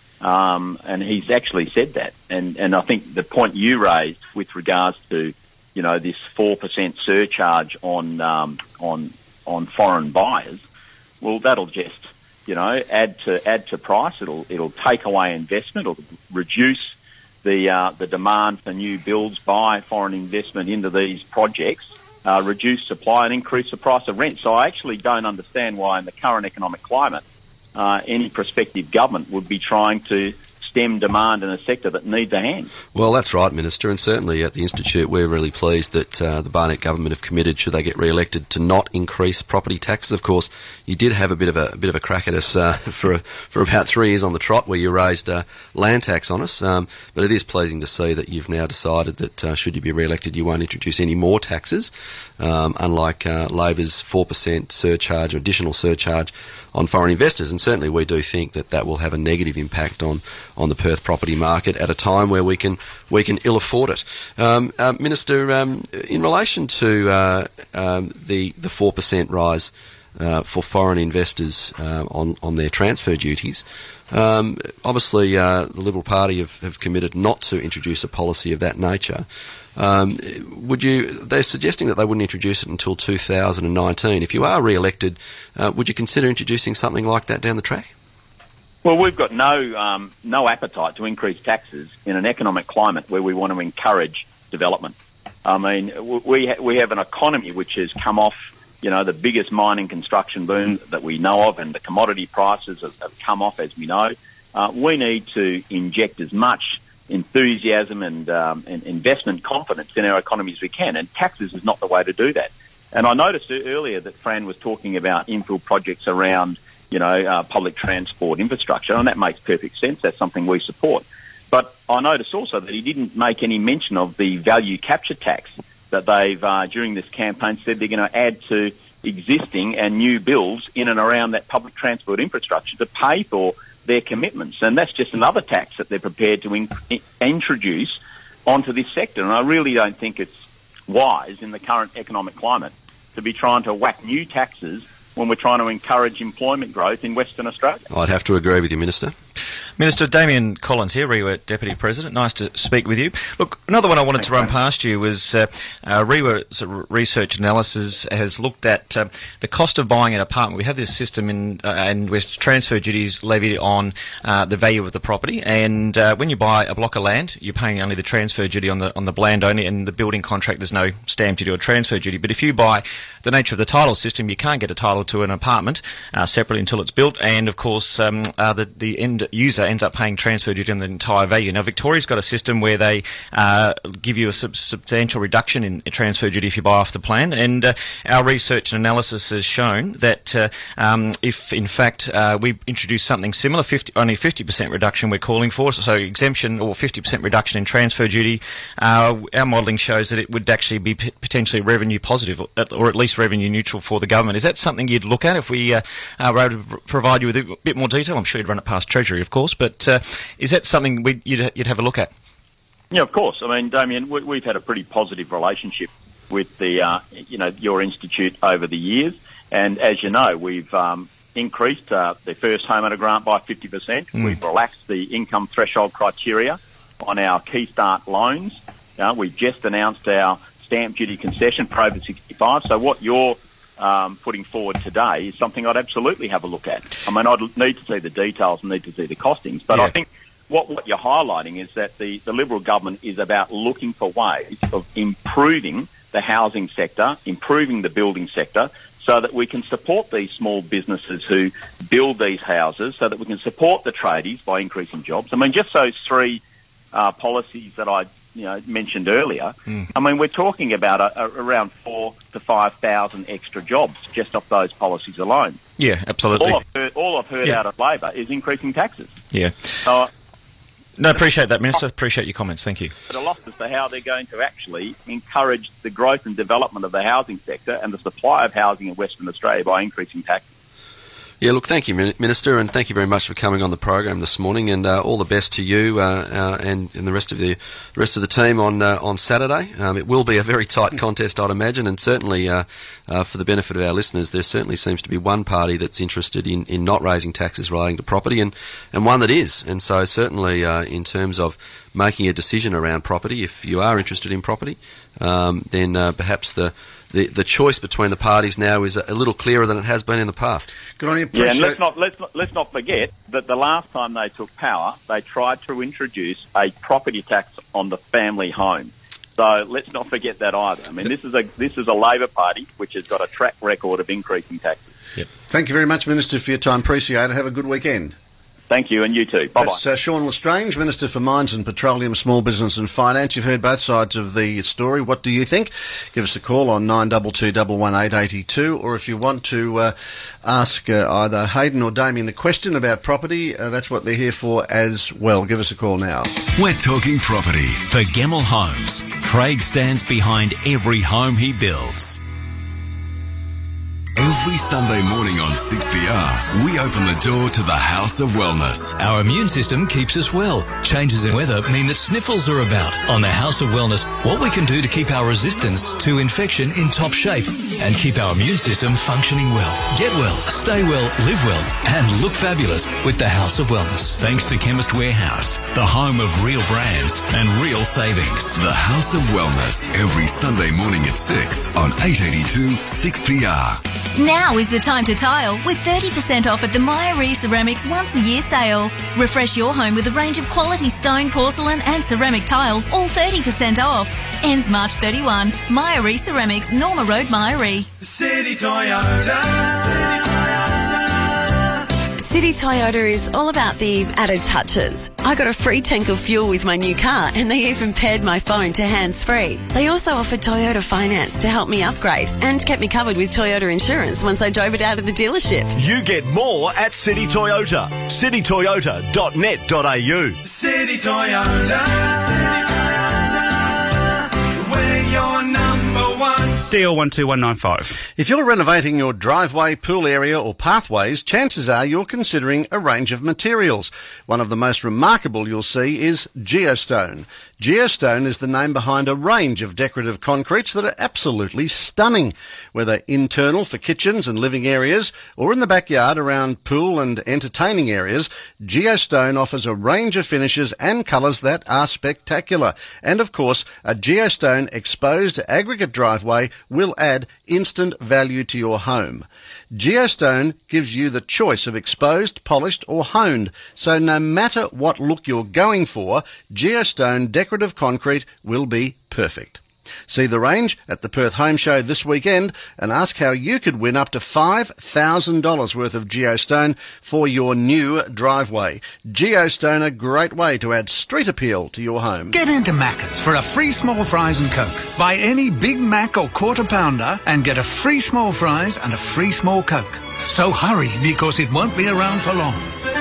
Um, and he's actually said that. And, and I think the point you raised with regards to, you know, this four percent surcharge on, um, on, on foreign buyers, well, that'll just, you know, add to add to price. It'll it'll take away investment. It'll reduce the uh, the demand for new builds by foreign investment into these projects. Uh, reduce supply and increase the price of rent. So I actually don't understand why, in the current economic climate, uh, any prospective government would be trying to stem demand in a sector that needs a hand. Well, that's right, Minister, and certainly at the Institute we're really pleased that uh, the Barnett government have committed, should they get re-elected, to not increase property taxes. Of course, you did have a bit of a, a bit of a crack at us uh, for for about three years on the trot, where you raised uh, land tax on us, um, but it is pleasing to see that you've now decided that uh, should you be re-elected, you won't introduce any more taxes, um, unlike uh, Labor's four percent surcharge or additional surcharge on foreign investors. And certainly we do think that that will have a negative impact on on the Perth property market at a time where we can we can ill afford it. Um, uh, Minister, um, in relation to uh, um, the the four percent rise uh, for foreign investors uh, on on their transfer duties, um, obviously uh, the Liberal Party have, have committed not to introduce a policy of that nature. Um, would you? They're suggesting that they wouldn't introduce it until two thousand nineteen. If you are re-elected, uh, would you consider introducing something like that down the track? Well, we've got no um, no appetite to increase taxes in an economic climate where we want to encourage development. I mean, we ha- we have an economy which has come off, you know, the biggest mining construction boom that we know of, and the commodity prices have, have come off, as we know. Uh, we need to inject as much enthusiasm and, um, and investment confidence in our economy as we can, and taxes is not the way to do that. And I noticed earlier that Fran was talking about infill projects around, you know, uh, public transport infrastructure, and that makes perfect sense. That's something we support. But I noticed also that he didn't make any mention of the value capture tax that they've, uh, during this campaign, said they're going to add to existing and new bills in and around that public transport infrastructure to pay for their commitments. And that's just another tax that they're prepared to in- introduce onto this sector. And I really don't think it's wise in the current economic climate to be trying to whack new taxes when we're trying to encourage employment growth in Western Australia. I'd have to agree with you, Minister. Minister Damien Collins here, REWA Deputy President. Nice to speak with you. Look, another one I wanted Thanks, to run man. past you was uh, uh, REWA's research analysis has looked at uh, the cost of buying an apartment. We have this system in, uh, and with transfer duties levied on uh, the value of the property. And uh, when you buy a block of land, you're paying only the transfer duty on the on the land only, and the building contract there's no stamp duty or transfer duty. But if you buy the nature of the title system, you can't get a title to an apartment uh, separately until it's built. And of course, um, uh, the the end user ends up paying transfer duty on the entire value. Now, Victoria's got a system where they uh, give you a sub- substantial reduction in transfer duty if you buy off the plan, and uh, our research and analysis has shown that uh, um, if, in fact, uh, we introduce something similar, fifty, only fifty percent reduction we're calling for, so exemption or fifty percent reduction in transfer duty, uh, our modelling shows that it would actually be p- potentially revenue positive, or at, or at least revenue neutral for the government. Is that something you'd look at if we uh, uh, were able to provide you with a bit more detail? I'm sure you'd run it past Treasury, of course, but uh, is that something we'd, you'd, you'd have a look at? Yeah, of course. I mean, Damien, we, we've had a pretty positive relationship with the, uh, you know, your institute over the years, and as you know, we've um, increased uh, the first homeowner grant by fifty percent. Mm. We've relaxed the income threshold criteria on our Key Start loans. Uh, we've just announced our stamp duty concession for over sixty-five. So what you're um, putting forward today is something I'd absolutely have a look at. I mean, I'd need to see the details and need to see the costings, but yeah. I think what, what you're highlighting is that the, the Liberal government is about looking for ways of improving the housing sector, improving the building sector, so that we can support these small businesses who build these houses, so that we can support the tradies by increasing jobs. I mean, just those three uh, policies that I you know, mentioned earlier, mm. I mean, we're talking about a, a, around four to five thousand extra jobs just off those policies alone. Yeah, absolutely. All I've heard, all I've heard yeah. out of Labor is increasing taxes. Yeah. So, no, appreciate that, Minister. Appreciate your comments. Thank you. But a loss as to how they're going to actually encourage the growth and development of the housing sector and the supply of housing in Western Australia by increasing taxes. Yeah, look, thank you, Minister, and thank you very much for coming on the program this morning, and uh, all the best to you uh, uh, and, and the rest of the rest of the team on uh, on Saturday. Um, it will be a very tight contest, I'd imagine, and certainly uh, uh, for the benefit of our listeners, there certainly seems to be one party that's interested in, in not raising taxes relating to property, and, and one that is. And so certainly uh, in terms of making a decision around property, if you are interested in property, um, then uh, perhaps the The, the choice between the parties now is a, a little clearer than it has been in the past. Good on you. Yeah, and let's not, let's not let's not forget that the last time they took power, they tried to introduce a property tax on the family home. So let's not forget that either. I mean, this is a this is a Labor Party which has got a track record of increasing taxes. Yep. Thank you very much, Minister, for your time. Appreciate it. Have a good weekend. Thank you, and you too. Bye-bye. That's uh, Sean Lestrange, Minister for Mines and Petroleum, Small Business and Finance. You've heard both sides of the story. What do you think? Give us a call on nine two two, one one eight, eight two, or if you want to uh, ask uh, either Hayden or Damien a question about property, uh, that's what they're here for as well. Give us a call now. We're talking property. For Gemmell Homes, Craig stands behind every home he builds. Every Sunday morning on six P R, we open the door to the House of Wellness. Our immune system keeps us well. Changes in weather mean that sniffles are about. On the House of Wellness, what we can do to keep our resistance to infection in top shape and keep our immune system functioning well. Get well, stay well, live well, and look fabulous with the House of Wellness. Thanks to Chemist Warehouse, the home of real brands and real real savings. The House of Wellness, every Sunday morning at six on eight eighty-two six P R. Now is the time to tile with thirty percent off at the Myrie Ceramics once a year sale. Refresh your home with a range of quality stone, porcelain and ceramic tiles, all thirty percent off. Ends March thirty-first. Myrie Ceramics, Norma Road, Myrie. City Toyota. City Toyota. City Toyota is all about the added touches. I got a free tank of fuel with my new car and they even paired my phone to hands-free. They also offered Toyota Finance to help me upgrade and kept me covered with Toyota insurance once I drove it out of the dealership. You get more at City Toyota. city toyota dot net dot a u. City Toyota. City Toyota. We're your number one. D L one two one nine five. If you're renovating your driveway, pool area or pathways, chances are you're considering a range of materials. One of the most remarkable you'll see is Geostone. Geostone is the name behind a range of decorative concretes that are absolutely stunning. Whether internal for kitchens and living areas or in the backyard around pool and entertaining areas, Geostone offers a range of finishes and colours that are spectacular. And of course, a Geostone exposed aggregate driveway will add instant value to your home. Geostone gives you the choice of exposed, polished or honed, so no matter what look you're going for, Geostone decorative concrete will be perfect. See the range at the Perth Home Show this weekend and ask how you could win up to five thousand dollars worth of Geostone for your new driveway. Geostone, a great way to add street appeal to your home. Get into Macca's for a free small fries and Coke. Buy any Big Mac or quarter pounder and get a free small fries and a free small Coke. So hurry, because it won't be around for long.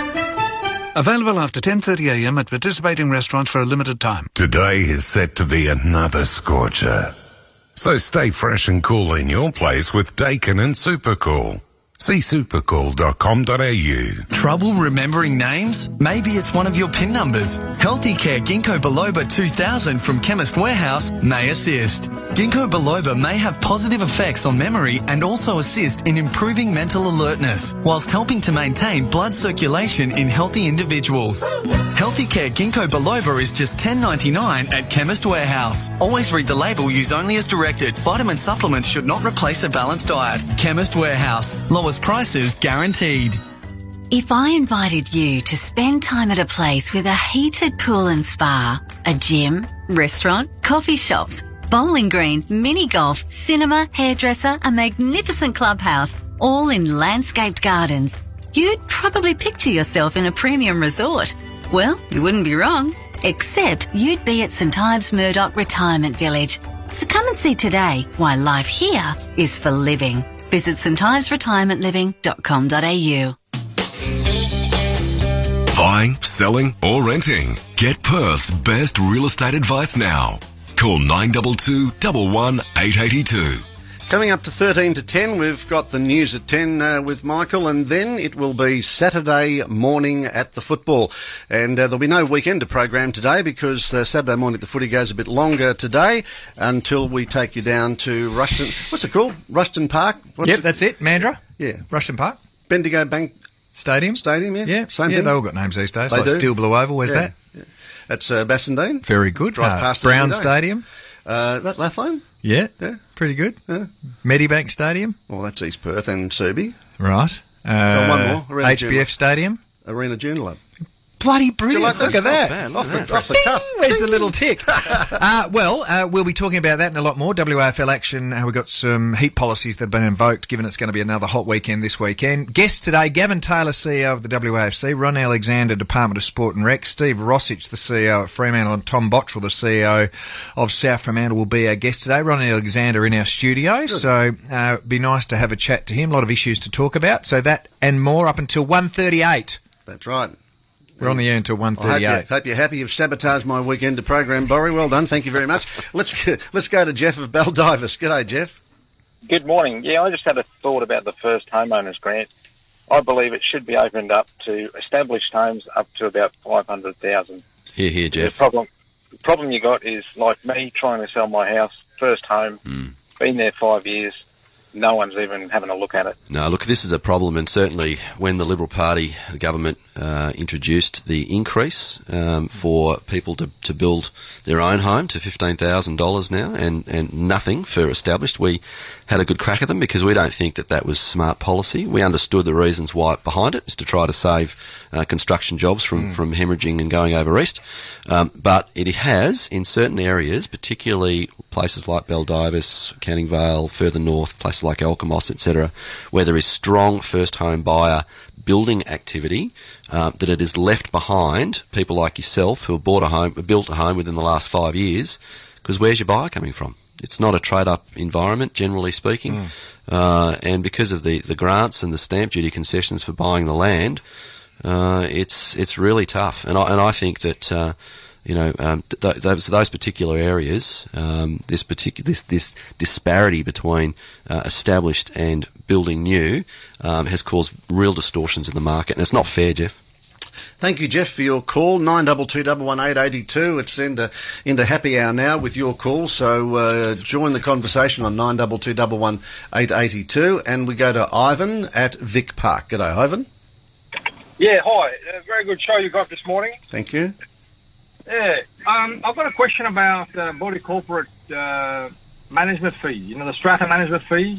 Available after ten thirty a m at participating restaurants for a limited time. Today is set to be another scorcher. So stay fresh and cool in your place with Dakin and Supercool. See supercool dot com dot a u. Trouble remembering names? Maybe it's one of your PIN numbers. Healthy Care Ginkgo Biloba two thousand from Chemist Warehouse may assist. Ginkgo Biloba may have positive effects on memory and also assist in improving mental alertness, whilst helping to maintain blood circulation in healthy individuals. Healthy Care Ginkgo Biloba is just ten ninety-nine at Chemist Warehouse. Always read the label, use only as directed. Vitamin supplements should not replace a balanced diet. Chemist Warehouse. Lowest prices guaranteed. If I invited you to spend time at a place with a heated pool and spa, a gym, restaurant, coffee shops, bowling green, mini golf, cinema, hairdresser, a magnificent clubhouse, all in landscaped gardens, you'd probably picture yourself in a premium resort. Well, you wouldn't be wrong, except you'd be at St Ives Murdoch Retirement Village. So come and see today why life here is for living. Visit st ives retirement living dot com dot a u. Buying, selling or renting. Get Perth's best real estate advice now. Call nine two two, one one, eight eight two. Coming up to thirteen to ten, we've got the news at ten uh, with Michael, and then it will be Saturday morning at the football. And uh, there'll be no weekender program today because uh, Saturday morning at the footy goes a bit longer today until we take you down to Rushton. What's it called? Rushton Park? What's yep, it? That's it. Mandurah. Yeah. Rushton Park. Bendigo Bank Stadium. Stadium, yeah. Yeah, Same yeah, thing. They all got names these days. They like do. Steel Blue Oval. Where's yeah. that? Yeah. That's uh, Bassendean. Very good. Drive uh, past Brown it every day. Stadium. Uh, that Lathlone? Yeah. Yeah. Pretty good. Yeah. Medibank Stadium. Well, that's East Perth and Subi. Right. Uh, oh, one more. Arena H B F Joondalup. Stadium. Arena Joondalup. Bloody brilliant. Like that? Look at that. Bad, off, the, off the cuff. Where's the little tick? uh, well, uh, we'll be talking about that and a lot more. W A F L action. Uh, we've got some heat policies that have been invoked, given it's going to be another hot weekend this weekend. Guests today, Gavin Taylor, C E O of the W A F C, Ron Alexander, Department of Sport and Rec, Steve Rossich, the C E O at Fremantle, and Tom Bottrell, the C E O of South Fremantle, will be our guest today. Ron Alexander in our studio, Good. so uh, it'd be nice to have a chat to him. A lot of issues to talk about. So that and more up until one thirty-eight. That's right. We're on the air until one thirty-eight. I hope, you, hope you're happy. You've sabotaged my weekend program, Borry. Well done. Thank you very much. Let's let's go to Jeff of Baldivis. G'day, Jeff. Good morning. Yeah, I just had a thought about the first homeowners grant. I believe it should be opened up to established homes up to about five hundred thousand. Here, here, Jeff. The problem, the problem you got is, like me, trying to sell my house, first home, mm. been there five years, no one's even having a look at it. No, look, this is a problem, and certainly when the Liberal Party, the government, uh, introduced the increase um, for people to, to build their own home to fifteen thousand dollars now, and, and nothing for established. We had a good crack at them because we don't think that that was smart policy. We understood the reasons why behind it is to try to save uh, construction jobs from, mm. from hemorrhaging and going over east. Um, but it has, in certain areas, particularly places like Baldivis, Canning Vale, further north, places like Alkimos, et cetera, where there is strong first home buyer building activity, uh, that it has left behind people like yourself who have bought a home, built a home within the last five years, because where's your buyer coming from? It's not a trade-up environment, generally speaking, mm. uh, and because of the, the grants and the stamp duty concessions for buying the land, uh, it's it's really tough. And I, and I think that uh, you know um, th- those those particular areas, um, this particular this this disparity between uh, established and building new um, has caused real distortions in the market, and it's not fair, Jeff. Thank you, Jeff, for your call. nine two two, one one eight, eight two. It's into, into happy hour now with your call, so uh, join the conversation on nine two two, one one eight, eight two. And we go to Ivan at Vic Park. G'day, Ivan. Yeah, hi. Uh, very good show you got this morning. Thank you. Yeah, um, I've got a question about uh, body corporate uh, management fees, you know, the strata management fees.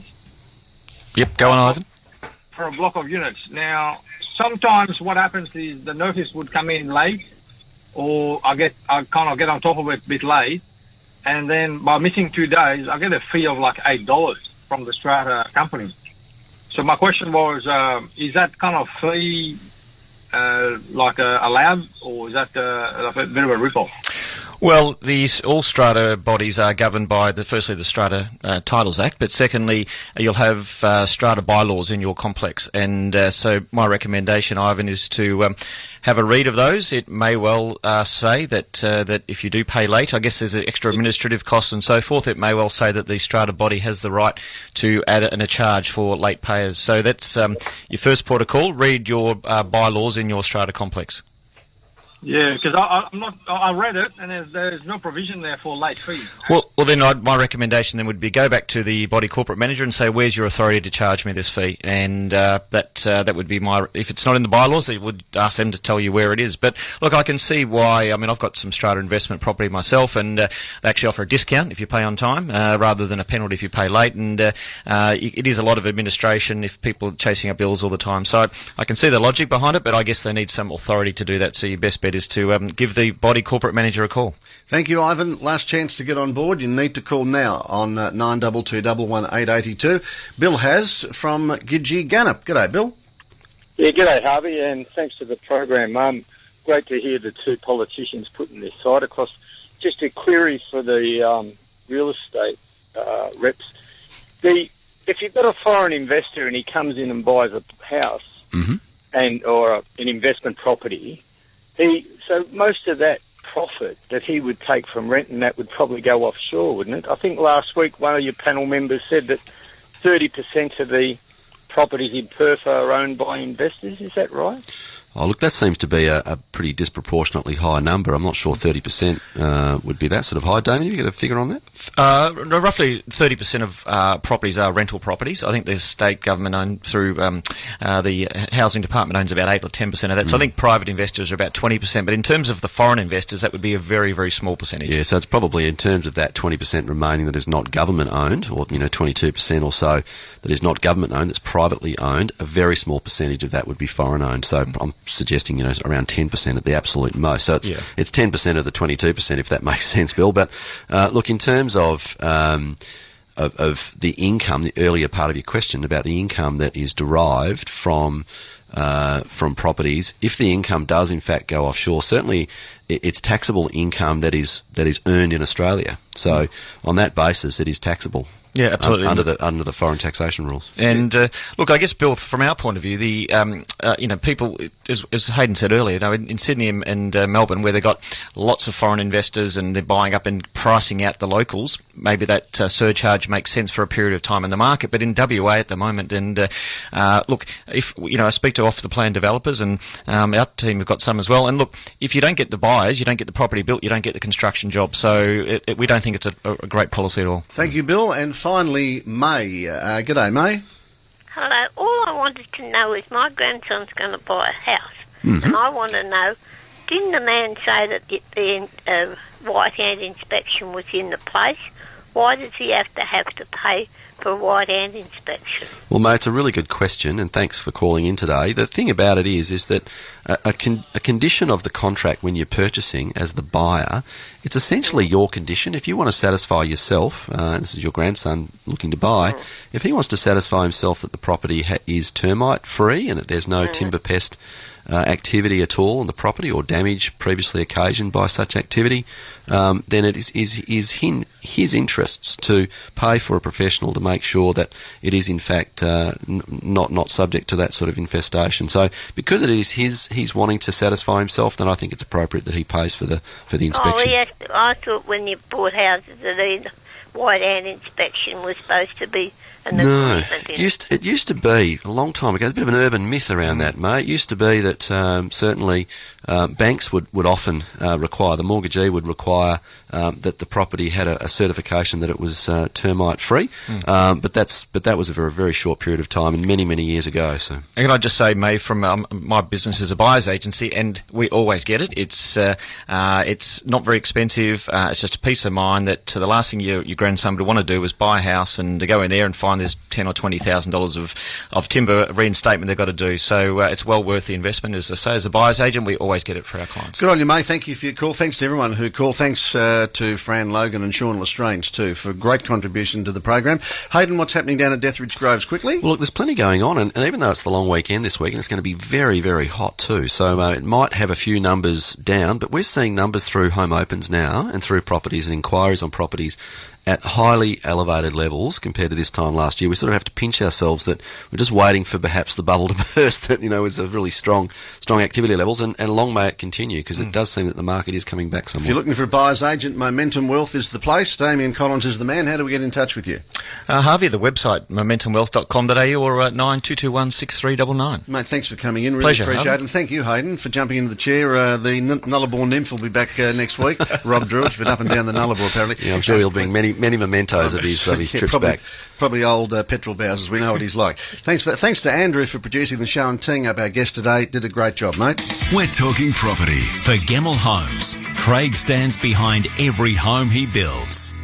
Yep, go on, Ivan. For a block of units. Now, sometimes what happens is the notice would come in late, or I get I kind of get on top of it a bit late, and then by missing two days, I get a fee of like eight dollars from the strata company. So my question was, uh, is that kind of fee uh, like uh, allowed, or is that uh, like a bit of a rip-off? Well, these all strata bodies are governed by, the firstly, the Strata uh, Titles Act, but secondly, you'll have uh, strata bylaws in your complex. And uh, so my recommendation, Ivan, is to um, have a read of those. It may well uh, say that uh, that if you do pay late, I guess there's extra administrative costs and so forth, it may well say that the strata body has the right to add a, a charge for late payers. So that's um, your first port of call. Read your uh, bylaws in your strata complex. Yeah, because I, I'm not. I read it, and there's, there's no provision there for late fees. Well, well, then I'd, my recommendation then would be go back to the body corporate manager and say, "Where's your authority to charge me this fee?" And uh, that uh, that would be my. If it's not in the bylaws, they would ask them to tell you where it is. But look, I can see why. I mean, I've got some strata investment property myself, and uh, they actually offer a discount if you pay on time, uh, rather than a penalty if you pay late. And uh, uh, it is a lot of administration if people are chasing up bills all the time. So I can see the logic behind it, but I guess they need some authority to do that. So your best bet is to um, give the body corporate manager a call. Thank you, Ivan. Last chance to get on board. You need to call now on uh, nine two two, one one eight, eight two. Bill has from Gidgee Gannup. G'day, Bill. Yeah, g'day, Harvey, and thanks for the program. Um, great to hear the two politicians putting their side across. Just a query for the um, real estate uh, reps. The if you've got a foreign investor and he comes in and buys a house mm-hmm. and or a, an investment property, he so most of that profit that he would take from rent and that would probably go offshore, wouldn't it? I think last week one of your panel members said that thirty percent of the properties in Perth are owned by investors. Is that right? Oh, look, that seems to be a, a pretty disproportionately high number. I'm not sure thirty percent uh, would be that sort of high. Damien, have you got a figure on that? Uh, roughly thirty percent of uh, properties are rental properties. I think the state government own through um, uh, the housing department owns about eight or ten percent of that. Mm. So I think private investors are about twenty percent. But in terms of the foreign investors, that would be a very, very small percentage. Yeah, so it's probably in terms of that twenty percent remaining that is not government owned, or you know twenty-two percent or so that is not government owned, that's privately owned. A very small percentage of that would be foreign owned. So mm. I'm suggesting you know around ten percent at the absolute most. So it's yeah. it's ten percent of the twenty-two percent, if that makes sense, Bill. But uh, look, in terms of, um, of of the income, the earlier part of your question about the income that is derived from uh, from properties, if the income does in fact go offshore, certainly it's taxable income that is that is earned in Australia. So on that basis, it is taxable. Yeah, absolutely. Um, under the under the foreign taxation rules. And uh, look, I guess, Bill, from our point of view, the um, uh, you know people, as, as Hayden said earlier, you know, in, in Sydney and, and uh, Melbourne, where they've got lots of foreign investors and they're buying up and pricing out the locals, maybe that uh, surcharge makes sense for a period of time in the market. But in W A at the moment, and uh, uh, look, if you know, I speak to off the plan developers, and um, our team have got some as well. And look, if you don't get the buyers, you don't get the property built, you don't get the construction job. So it, it, we don't think it's a, a great policy at all. Thank you, Bill. And finally, May. Uh, g'day, May. Hello. All I wanted to know is my grandson's going to buy a house. Mhm. And I want to know, didn't the man say that the, the uh, white hand inspection was in the place? Why does he have to have to pay for a white hand inspection? Well, mate, it's a really good question, and thanks for calling in today. The thing about it is, is that a, a, con- a condition of the contract when you're purchasing as the buyer, it's essentially your condition. If you want to satisfy yourself, uh, this is your grandson looking to buy, if he wants to satisfy himself that the property ha- is termite free and that there's no timber pest Uh, activity at all on the property or damage previously occasioned by such activity, um, then it is, is, is hin, his interests to pay for a professional to make sure that it is in fact uh, n- not not subject to that sort of infestation. So because it is his, he's wanting to satisfy himself, then I think it's appropriate that he pays for the for the inspection. Oh, yes. I thought when you bought houses that the white hand inspection was supposed to be an No, agreement in it used, it used to be, a long time ago, there's a bit of an urban myth around that, mate. It used to be that um, certainly uh, banks would, would often uh, require, the mortgagee would require um, that the property had a, a certification that it was uh, termite-free, Mm. um, but that's but that was a very, very short period of time and many, many years ago. So, And can I just say, May, from um, my business is a buyer's agency, and we always get it. It's uh, uh, it's not very expensive. Uh, it's just a peace of mind that uh, the last thing your, your grandson would want to do is buy a house and to go in there and find there's ten or twenty thousand dollars of of timber reinstatement they've got to do. So uh, it's well worth the investment. As I say, as a buyer's agent, we always get it for our clients. Good on you, May. Thank you for your call. Thanks to everyone who called. Thanks uh, to Fran Logan and Sean Lestrange too for great contribution to the program. Hayden, what's happening down at Dethridge Groves quickly? well, look, there's plenty going on, and, and even though it's the long weekend this week, and it's going to be very, very hot too, so uh, it might have a few numbers down, but we're seeing numbers through home opens now and through properties and inquiries on properties at highly elevated levels compared to this time last year. We sort of have to pinch ourselves that we're just waiting for perhaps the bubble to burst, that, you know, it's a really strong strong activity levels, and, and long may it continue, because it does seem that the market is coming back If somewhat. you're looking for a buyer's agent, Momentum Wealth is the place. Damien Collins is the man. How do we get in touch with you? Uh, Harvey, the website, momentum wealth dot com dot a u or uh, nine two two one six three nine nine. Mate, thanks for coming in. Really Pleasure, appreciate Harvey. it. And thank you, Hayden, for jumping into the chair. Uh, the N- Nullarbor nymph will be back uh, next week. Rob Druitt's been up and down the Nullarbor, apparently. Yeah, I'm sure he'll bring many many mementos of his, of his Yeah, trips probably, back. Probably old uh, petrol bowsers. We know what he's like. Thanks, for, thanks to Andrew for producing the show and teeing up our guest today. Did a great job, mate. We're talking property. For Gemmell Homes, Craig stands behind every home he builds.